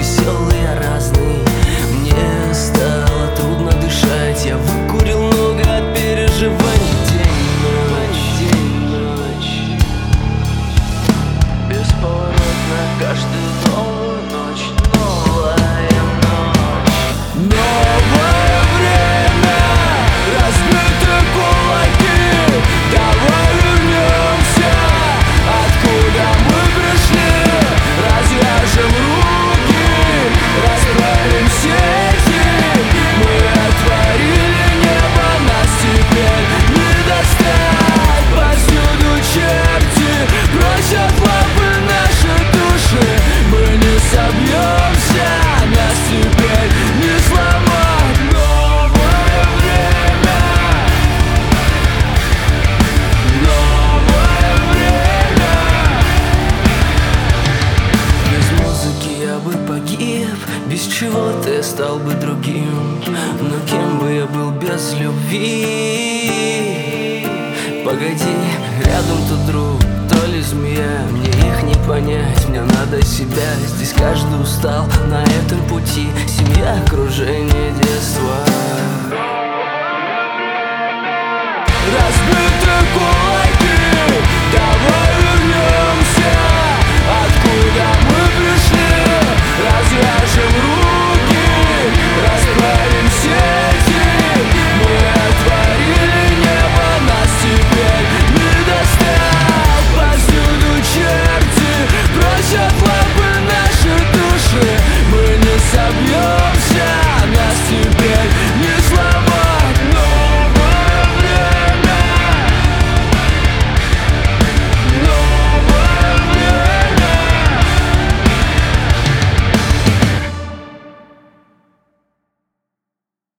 веселый, разный. Мне стало трудно дышать, я выкурил много от переживаний. День, ночь, бесповоротно, каждую новую ночь, новая ночь. Новое время, разбиты кулаки, давай вернемся, откуда мы пришли. Развяжем руки, расправим сети, мы отворили небо, нас теперь не достать. Повсюду черти просят лапы наши души, мы не собьемся, нас теперь не сломать. Новое время, новое время. Без музыки я бы погиб, без чего-то я стал бы другим. Но кем бы я был без любви? Погоди, рядом тут друг, то ли змея, мне их не понять, мне надо себя. Здесь каждый устал на этом пути, семья, окружение, детство. Разбиты кулаки,